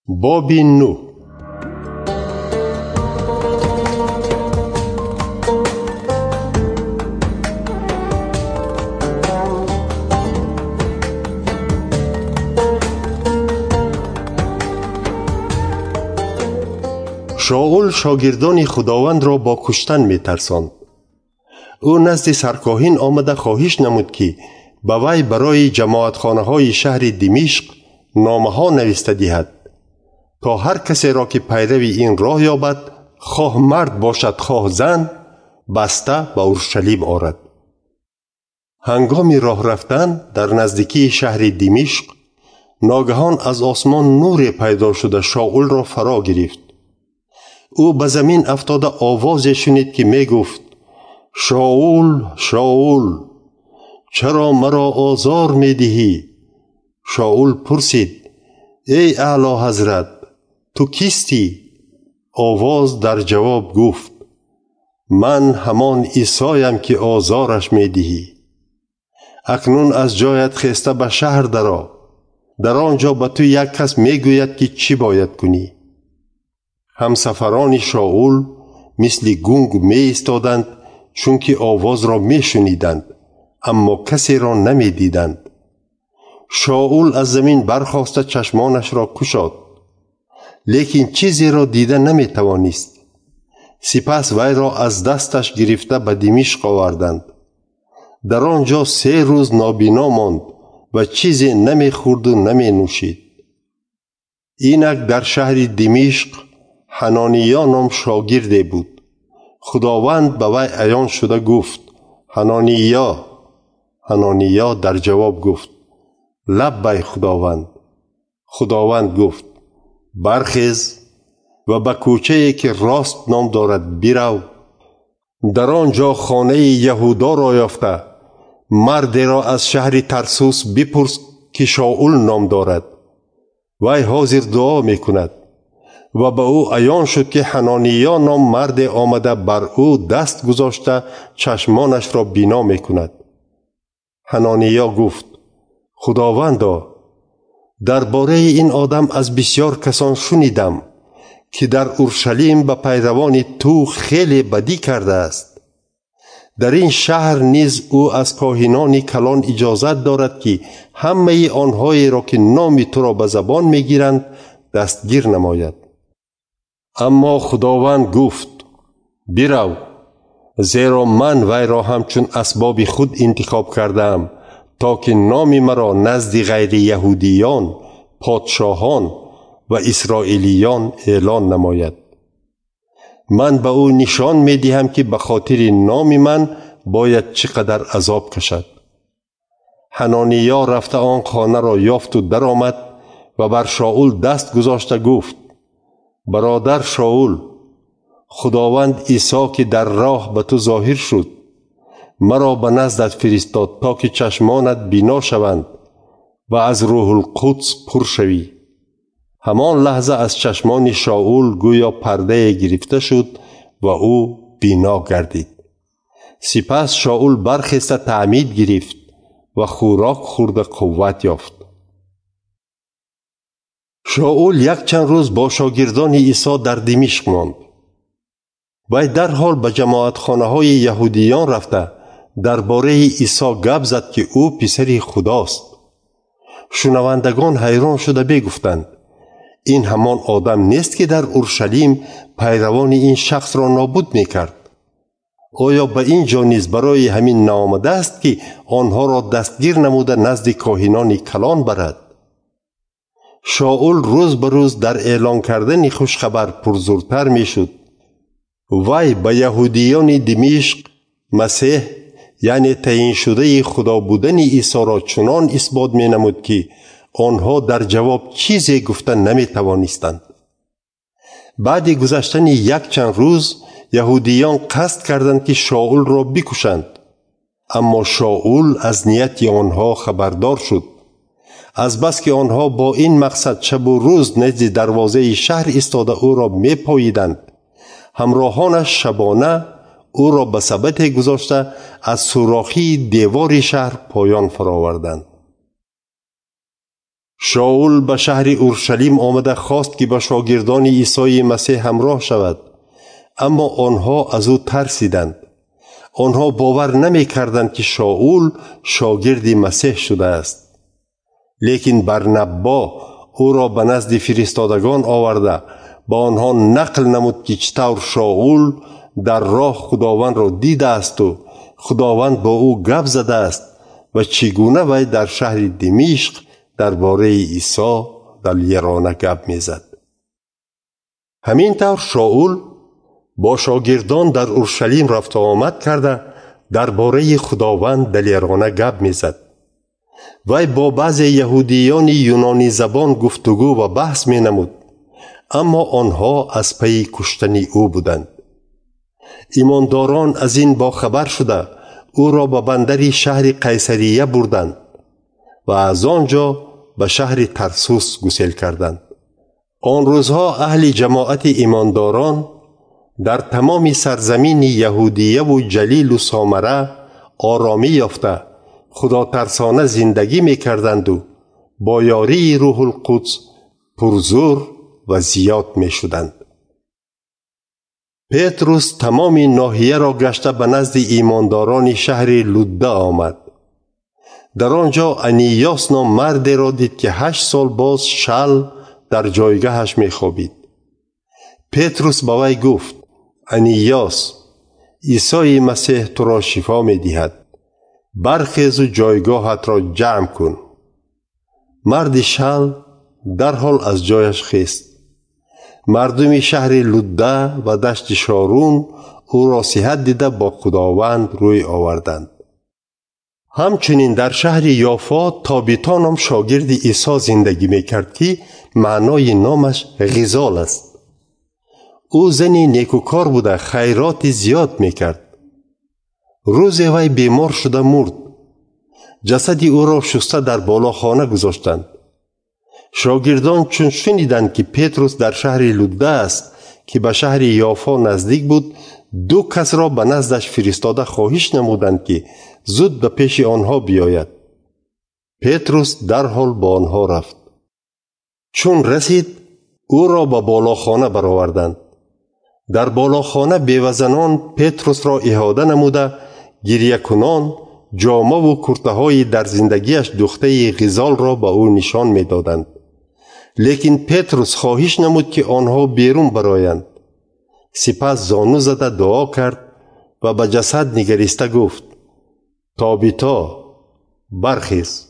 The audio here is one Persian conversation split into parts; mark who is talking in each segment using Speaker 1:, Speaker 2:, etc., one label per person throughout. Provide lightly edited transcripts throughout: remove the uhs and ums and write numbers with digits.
Speaker 1: باب 9. شاول شاگردان خداوند را با کشتن می ترساند. او نزد سرکاهن آمده خواهش نمود که به وی برای جماعتخانه های شهر دمشق نامه ها نوشته دهد تا هر کسی را که پیروی این راه یابد، خواه مرد باشد خواه زن، بسته به اورشلیم آرد. هنگام راه رفتن در نزدیکی شهر دمشق ناگهان از آسمان نور پیدا شده شاول را فرا گرفت. او به زمین افتاده آوازی شنید که می گفت: شاول شاول، چرا مرا آزار می دهی؟ شاول پرسید: ای اعلی حضرت، تو کیستی؟ آواز در جواب گفت: من همان عیسایم که آزارش می دهی. اکنون از جایت خسته به شهر درآ، در آنجا به تو یک کس می گوید که چی باید کنی. همسفران شاول مثل گنگ می ایستادند، چون که آواز را می شنیدند اما کسی را نمی دیدند. شاول از زمین برخاسته چشمانش را گشاد، لیکن چیزی را دیده نمی توانست. سپس وی را از دستش گرفته به دمشق آوردند. در آنجا 3 روز نابینا ماند و چیزی نمی خورد و نمی نوشید. اینک در شهر دمشق حنانیا نام شاگردی بود. خداوند به وی عیان شده گفت: حنانیا. حنانیا در جواب گفت: لبیک خداوند. خداوند گفت: برخیز و به کوچه‌ای که راست نام دارد برو. در آنجا خانه یهودا را یافته مردی را از شهر ترسوس بپرس که شاول نام دارد. وی حاضر دعا می کند. و به او عیان شد که حنانیا نام مرد آمده بر او دست گذاشته چشمانش را بینا می کند. حنانیا گفت: خداوندا، درباره این آدم از بسیار کسان شنیدم که در اورشلیم به پیروان تو خیلی بدی کرده است. در این شهر نیز او از کاهنان کلان اجازت دارد که همه آنهایی را که نام تو را به زبان می گیرند دستگیر نماید. اما خداوند گفت: برو، زیرا من وی را همچون اسباب خود انتخاب کردم تا که نام مرا نزد غیر یهودیان، پادشاهان و اسرائیلیان اعلان نماید. من به او نشان می دهم که به خاطر نام من باید چقدر عذاب کشد. حنانیا رفته آن خانه را یافت و در آمد و بر شاول دست گذاشته گفت: برادر شاول، خداوند عیسی که در راه به تو ظاهر شد مرا به نزدت فرستاد تا که چشمانت بینا شوند و از روح القدس پر شوی. همان لحظه از چشمان شاول گویا پرده گرفته شد و او بینا گردید. سپس شاول برخسته تعمید گرفت و خوراک خورد قوت یافت. شاول یک چند روز با شاگردان عیسی در دمشق ماند. وی در حال به جماعتخانه های یهودیان رفته درباره عیسی گپ زد که او پسر خداست. شنوندگان حیران شده بگفتند: این همان آدم نیست که در اورشلیم پیروان این شخص را نابود میکرد؟ آیا به این جا نیز برای همین نآمده است که آنها را دستگیر نموده نزد کاهنان کلان برد؟ شاول روز به روز در اعلان کردن خوشخبر پرزورتر می شد. وی به یهودیان دمشق مسیح یعنی تعیین شده خدا بودن عیسی را چنان اثبات می نمود که آنها در جواب چیزی گفتن نمی توانستند. بعد گذشتن یک چند روز یهودیان قصد کردند که شاول را بکشند، اما شاول از نیت آنها خبردار شد. از بس که آنها با این مقصد شب و روز نزد دروازه شهر ایستاده او را می پاییدند، همراهانش شبانه او را به ثبت گذاشته از سوراخی دیوار شهر پایان فرآوردند. شاول به شهر اورشلیم آمده خواست که با شاگردان عیسی مسیح همراه شود، اما آنها از او ترسیدند. آنها باور نمی کردند که شاول شاگرد مسیح شده است. لیکن برنبا او را به نزد فرستادگان آورده با آنها نقل نمود که چطور شاول در راه خداوند را دیده است و خداوند با او گپ زده است و چگونه وی در شهر دمشق درباره عیسی دلیرانه گپ میزد. همین طور شاول با شاگردان در اورشلیم رفت و آمد کرده درباره خداوند دلیرانه گپ میزد. وی با بعض یهودیان یونانی زبان گفتگو و بحث می نمود، اما آنها از پی کشتن او بودند. ایمانداران از این با خبر شده او را به بندر شهر قیصریه بردند و از آنجا به شهر ترسوس گسیل کردند. آن روزها اهل جماعت ایمانداران در تمام سرزمین یهودیه و جلیل و سامره آرامی یافته خدا ترسانه زندگی می کردند و با یاری روح القدس پرزور و زیاد می شدند. پتروس تمام ناحیه را گشته به نزد ایمانداران شهر لوده آمد. در آنجا انیاس نام مردی را دید که 8 سال باز شل در جایگاهش می خوابید. پتروس به وی گفت: انیاس، عیسی مسیح تو را شفا می دهد. برخیز و جایگاهت را جمع کن. مرد شل در حال از جایش خیست. مردم شهر لوده و دشت شارون او را صحت دیده با خداوند روی آوردند. همچنین در شهر یافا تابیتا نام شاگرد عیسی زندگی میکرد که معنای نامش غزال است. او زنی نیکوکار بوده، خیرات زیاد میکرد. روز وی بیمار شده مرد. جسد او را شسته در بالاخانه گذاشتند. شاگردان چون شنیدند که پتروس در شهر لوده است که به شهر یافا نزدیک بود، 2 کس را به نزدش فرستاده خواهش نمودند که زود به پیش آنها بیاید. پتروس در حال با آنها رفت. چون رسید او را به بالاخانه برآوردند. در بالاخانه بیوزنان پتروس را احاطه نموده گریه کنان جامه و کرته های در زندگیش دخته غزال را به او نشان می دادند. لیکن پتروس خواهش نمود که آنها بیرون برآیند. سپس زانو زده دعا کرد و به جسد نگریسته گفت: تابیتا، برخیز.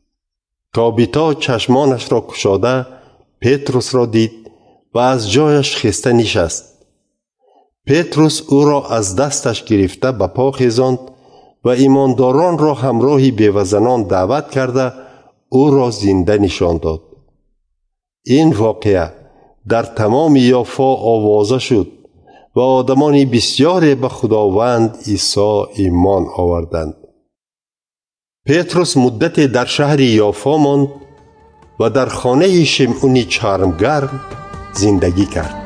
Speaker 1: تابیتا چشمانش را گشاده پتروس را دید و از جایش خسته نشست. پتروس او را از دستش گرفته به پا خیزاند و ایمانداران را همراه بیوزنان دعوت کرده او را زنده نشان داد. این واقعه در تمام یافا آوازه شد و آدمان بسیاری به خداوند عیسی ایمان آوردند. پتروس مدتی در شهر یافا ماند و در خانه شمعون چرمگر زندگی کرد.